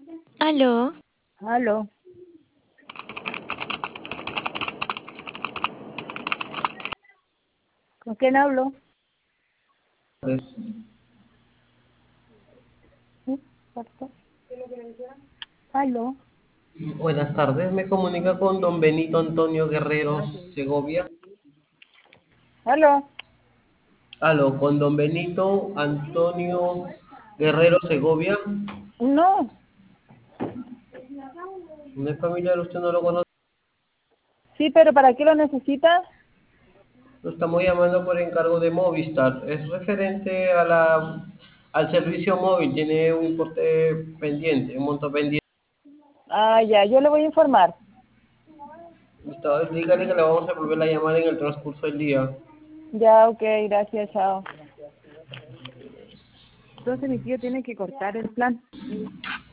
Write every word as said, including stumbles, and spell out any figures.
Aló, Aló. ¿Con quién hablo? Pues, Sí, corto. Aló. buenas tardes, me comunica con don Benito Antonio Guerrero Segovia. Aló. Aló, con don Benito Antonio Guerrero Segovia. No. ¿No es familiar? ¿Usted no lo conoce? Sí, pero ¿para qué lo necesita? Lo estamos llamando por encargo de Movistar. Es referente a la, al servicio móvil. Tiene un importe pendiente, un monto pendiente. Ah, ya, yo le voy a informar. Listo, dígale que le vamos a volver a llamar en el transcurso del día. Ya, ok, gracias, chao. Entonces mi tío tiene que cortar el plan.